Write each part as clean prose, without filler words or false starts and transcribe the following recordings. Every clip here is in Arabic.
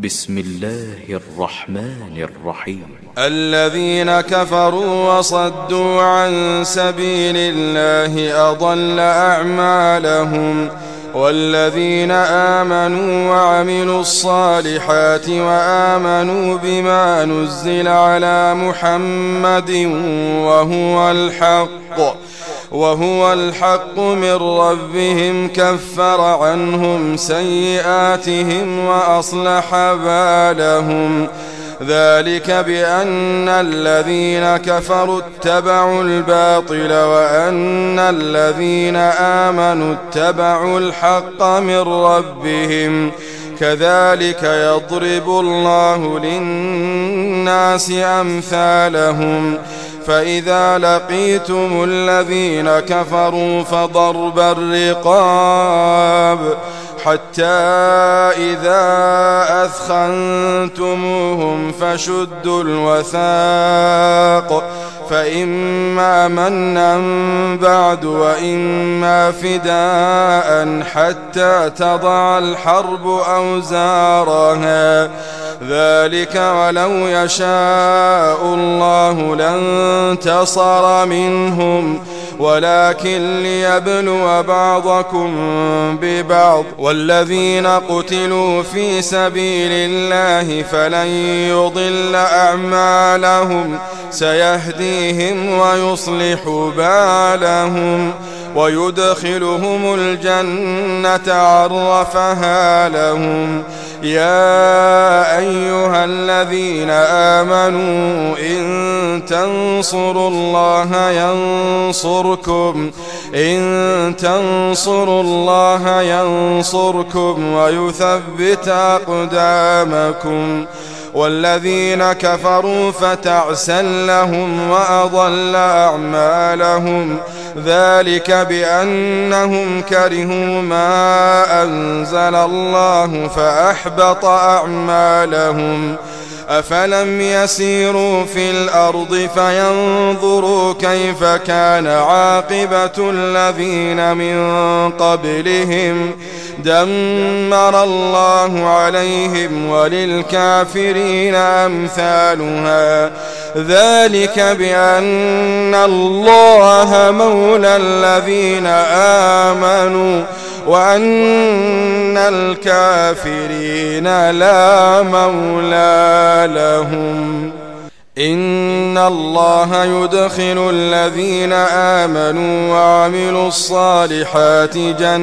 بسم الله الرحمن الرحيم. الذين كفروا وصدوا عن سبيل الله أضل أعمالهم، والذين آمنوا وعملوا الصالحات وآمنوا بما نزل على محمد وهو الحق من ربهم كفر عنهم سيئاتهم وأصلح بالهم. ذلك بأن الذين كفروا اتبعوا الباطل وأن الذين آمنوا اتبعوا الحق من ربهم. كذلك يضرب الله للناس أمثالهم. فإذا لقيتم الذين كفروا فضرب الرقاب حتى إذا أثخنتموهم فشدوا الوثاق، فإما منا بعد وإما فداء حتى تضع الحرب أوزارها. ذلك ولو يشاء الله لانتصر منهم، ولكن ليبلو بعضكم ببعض. والذين قتلوا في سبيل الله فلن يضل أعمالهم، سيهديهم ويصلح بالهم ويدخلهم الجنة عرفها لهم. يا أيها الذين آمنوا إن تنصروا الله ينصركم ويثبت أقدامكم. والذين كفروا فتعسا لهم وأضل أعمالهم. ذلك بأنهم كرهوا ما أنزل الله فأحبط أعمالهم. أفلم يسيروا في الأرض فينظروا كيف كان عاقبة الذين من قبلهم؟ دمر الله عليهم وللكافرين أمثالها. ذلك بأن الله مولى الذين آمنوا وأن الكافرين لا مولى لهم. إن الله يدخل الذين آمنوا وعملوا الصالحات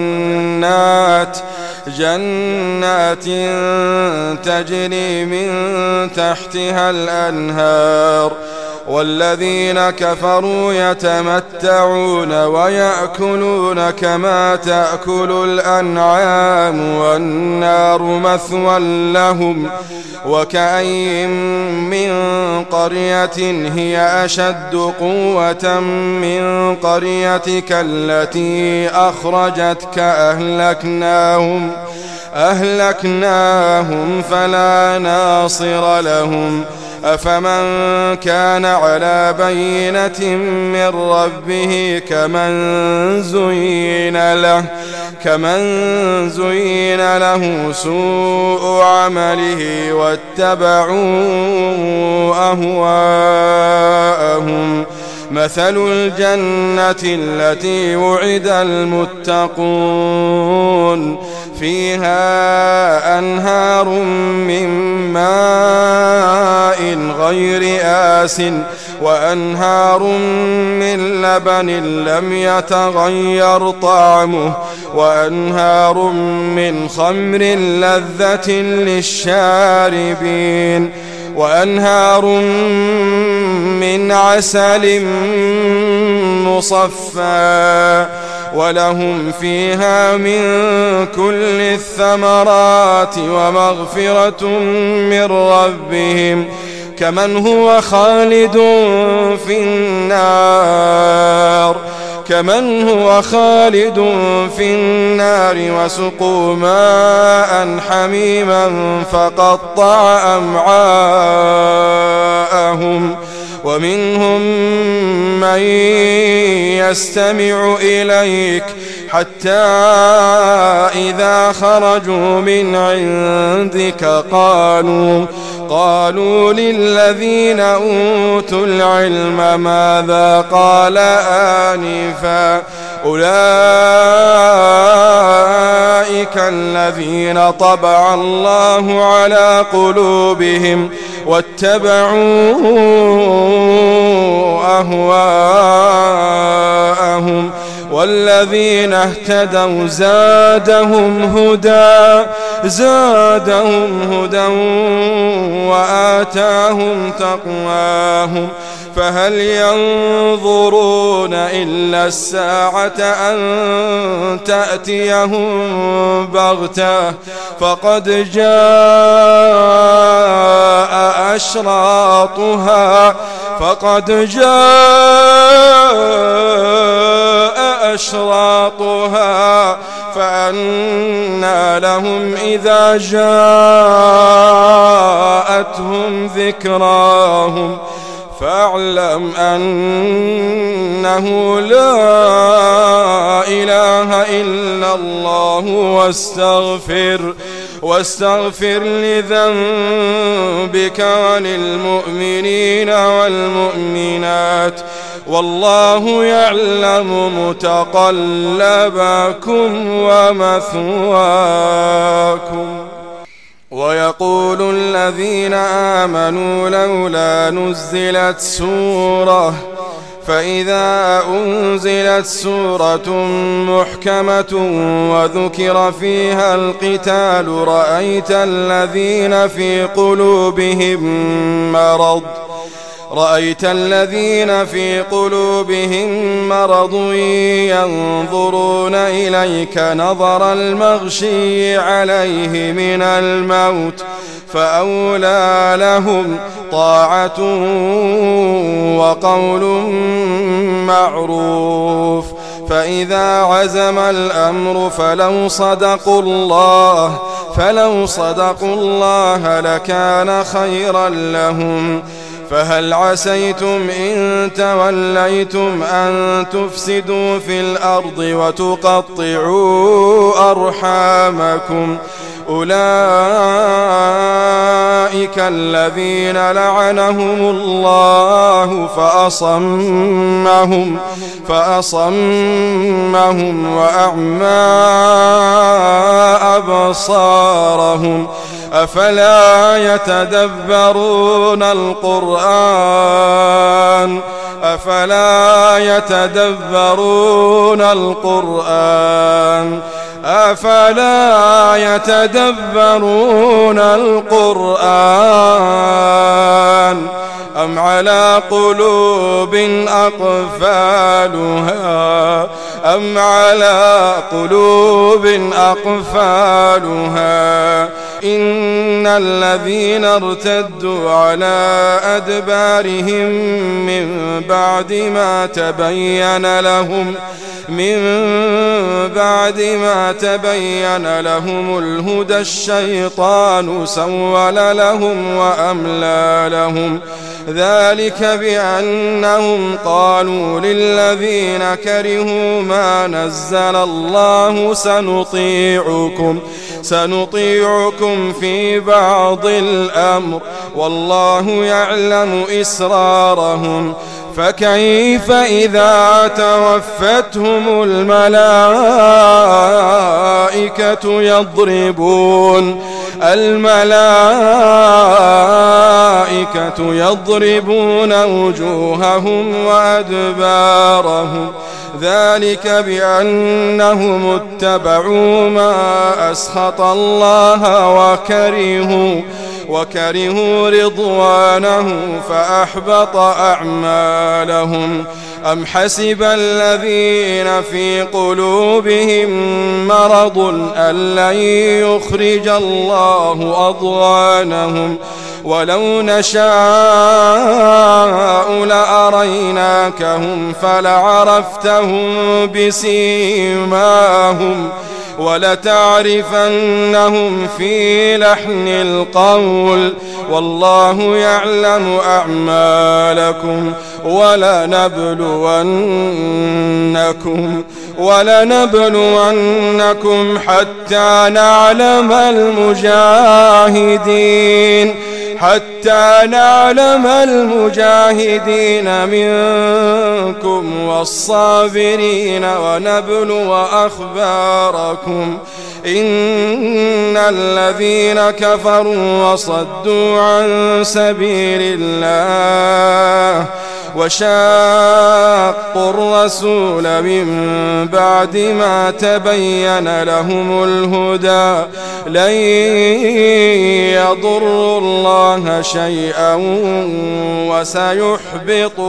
جنات تجري من تحتها الأنهار. والذين كفروا يتمتعون ويأكلون كما تأكل الأنعام والنار مثوى لهم. وكأين من قرية هي أشد قوة من قريتك التي أخرجتك أهلكناهم فلا ناصر لهم. أفمن كان على بينة من ربه كمن زين له سوء عمله واتبعوا أهواءهم. مثل الجنة التي وعد المتقون فيها أنهار من ماء غير آسٍ وأنهار من لبن لم يتغير طعمه وأنهار من خمر لذة للشاربين وأنهار من عسل مصفى ولهم فيها من كل الثمرات ومغفرة من ربهم كمن هو خالد في النار وسقوا ماء حميما فقطع أمعاءهم ومنهم من يستمع إليك حتى إذا خرجوا من عندك قالوا للذين أوتوا العلم ماذا قال آنفا أولئك الذين طبع الله على قلوبهم واتبعوا أهواءهم والذين اهتدوا زادهم هدى وآتاهم تقواهم فهل ينظرون إلا الساعة أن تأتيهم بغتة فقد جاء أشراطها فأنى لهم إذا جاءتهم ذكراهم فاعلم أنه لا إله إلا الله واستغفر لذنبك وللمؤمنين والمؤمنات والله يعلم متقلبكم ومثواكم. ويقول الذين آمنوا لولا نزلت سورة فإذا أنزلت سورة محكمة وذكر فيها القتال رأيت الذين في قلوبهم مرض ينظرون إليك نظر المغشي عليه من الموت فأولى لهم طاعة وقول معروف فإذا عزم الأمر فلو صدقوا الله لكان خيرا لهم فهل عسيتم إن توليتم أن تفسدوا في الأرض وتقطعوا أرحامكم أولئك الذين لعنهم الله فأصمهم وأعمى أبصارهم أفلا يتدبرون القرآن أم على قلوب أقفالها إن الذين ارتدوا على أدبارهم من بعد ما تبين لهم الهدى الشيطان سول لهم وأملى لهم ذلك بأنهم قالوا للذين كرهوا ما نزل الله سنطيعكم في بعض الأمر والله يعلم إسرارهم فكيف إذا توفتهم الملائكة يضربون وجوههم وأدبارهم ذلك بأنهم اتبعوا ما أسخط الله وكرهوا رضوانه فأحبط أعمالهم أم حسب الذين في قلوبهم مرض أن لن يخرج الله أضغانهم ولو نشاء لأريناكهم فلعرفتهم بسيماهم ولتعرفنهم في لحن القول والله يعلم ولنبلونكم حتى نعلم المجاهدين منكم والصابرين ونبلو أخباركم إن الذين كفروا وصدوا عن سبيل الله وشاقوا الرسول من بعد ما تبين لهم الهدى لن يضروا الله شيئا وسيحبط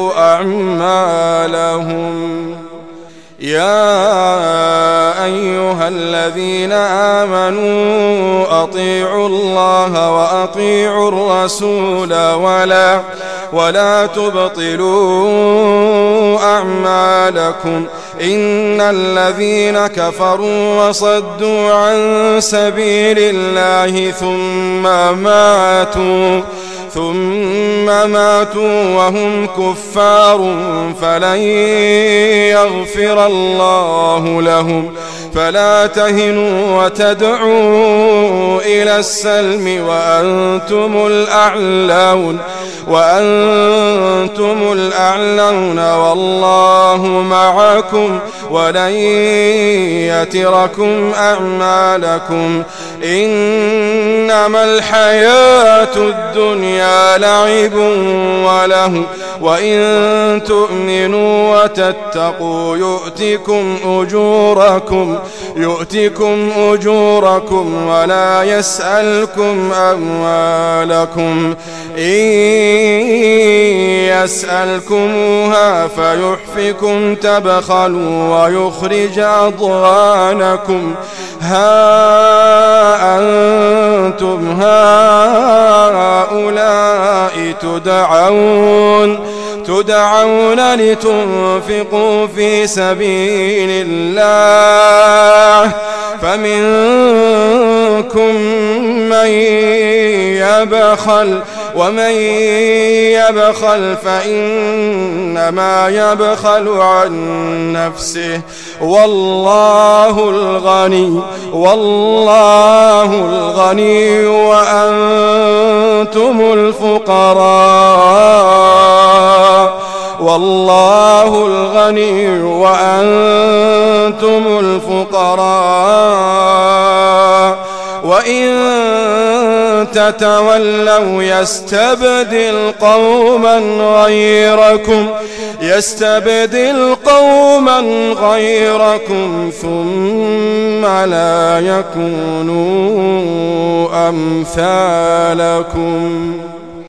أعمالهم. يا أيها الذين آمنوا أطيعوا الله وأطيعوا الرسول ولا تبطلوا أعمالكم إن الذين كفروا وصدوا عن سبيل الله ثم ماتوا وهم كفار فلن يغفر الله لهم. فلا تهنوا وتدعوا إلى السلم وأنتم الأعلون والله معكم ولن يتركم أعمالكم. إنما الحياة الدنيا لعب وله وإن تؤمنوا وتتقوا يؤتكم أجوركم ولا يسألكم أموالكم. إن يسألكموها فيحفكم تبخلوا ويخرج أضغانكم. ها أنتم هؤلاء تدعون لتنفقوا في سبيل الله فمنكم من يبخل ومن يبخل فإنما يبخل عن نفسه والله الغني وأنتم الفقراء. والله الغني وأنتم الفقراء وإن تتولوا يستبدل قوما غيركم ثم لا يكونوا أمثالكم.